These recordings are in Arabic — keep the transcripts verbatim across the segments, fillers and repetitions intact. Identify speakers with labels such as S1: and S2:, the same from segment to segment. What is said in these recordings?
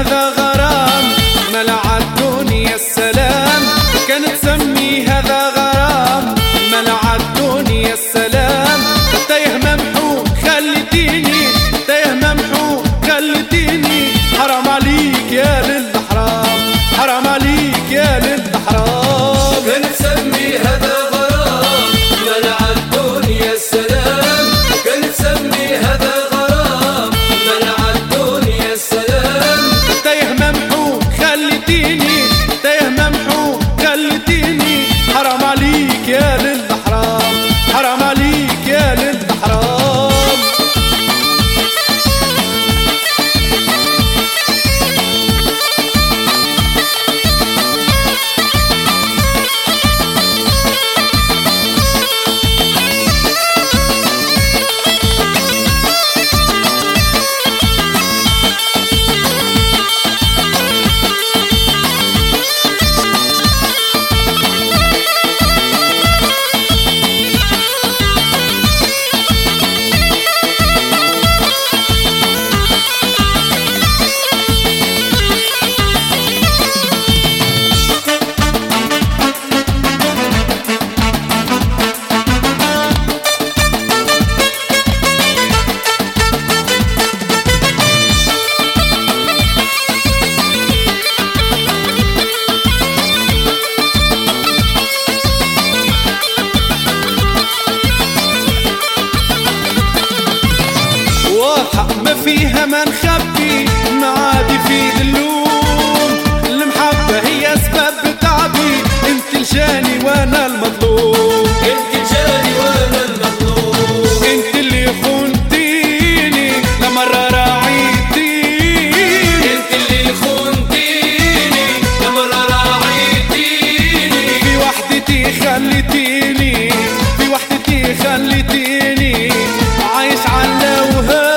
S1: هذا غرام ملع الدنيا السلام، كانت تسمي هذا غرام ملع الدنيا السلام. تايه ممحو خليتيني، تايه ممحو خليتيني، حرام عليك يا للحرام، حرام عليك يا للحرام.
S2: كانت تسمي هذا غرام ملع الدنيا السلام، كانت تسمي هذا غرام ملع الدنيا السلام.
S1: تايه ممحو خليتيني، تايه ممحو خليتيني، حرام عليك يا للحرام، حرام عليك يا للحرام. ما فيها ما نخبي، ما عاد يفيد اللوم، المحبة هي سبب تعبي، انت الجاني وانا المظلوم،
S2: انت الجاني وانا المظلوم،
S1: انت اللي خنتيني لمرة راعيتيني،
S2: انت اللي خنتيني لمرة راعيتيني،
S1: في وحدتي خليتيني، في وحدتي خليتيني، عايش على الوهام،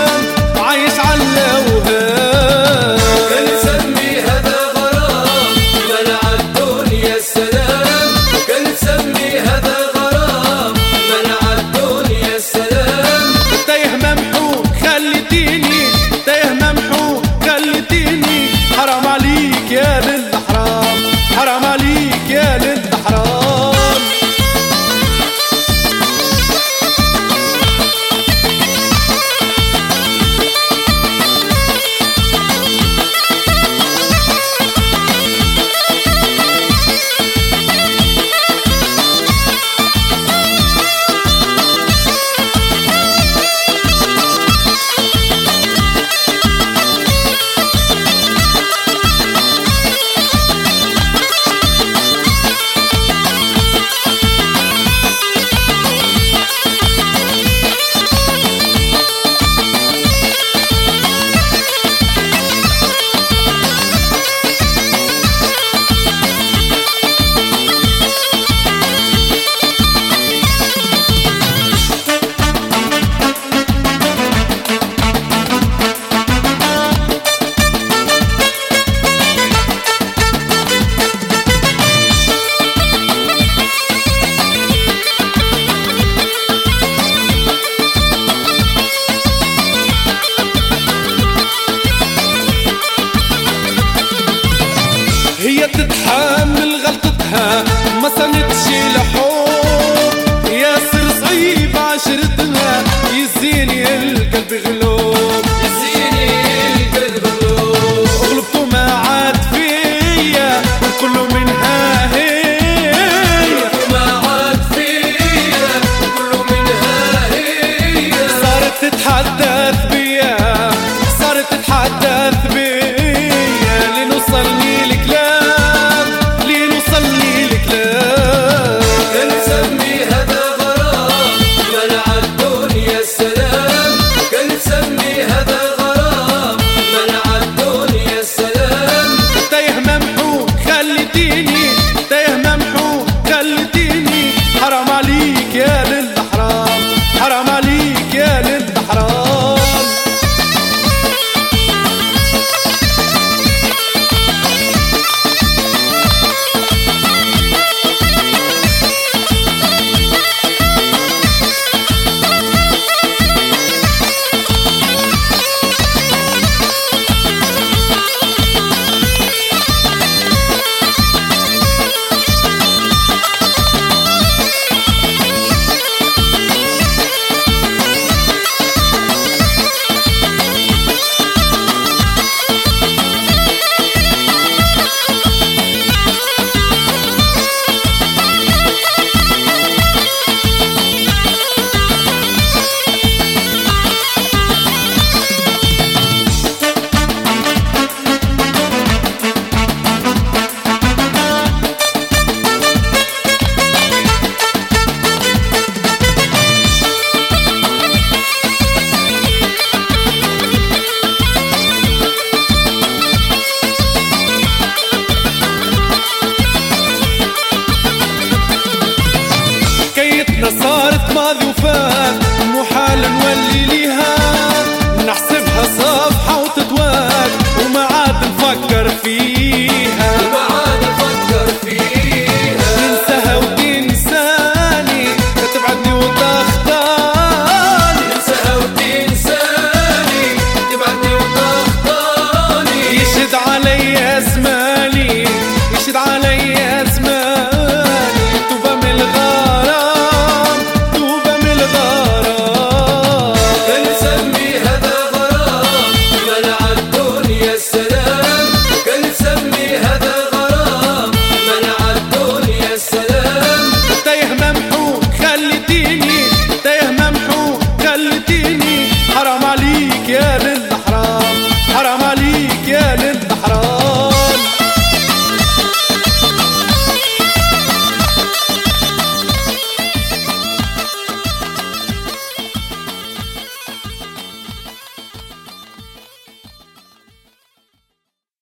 S1: حرام عليك يا للحرام، حرام عليك يا للحرام. هي تتحمل غلطتها ما صنتش لحب، ياسر صعيب عشرتها يزيني القلب غلوب،
S2: يزيني القلب غلوب،
S1: غلبته ما عاد فيا والكل منها هي،
S2: غلبته ما عاد فيا والكل منها هي،
S1: صارت تتحدى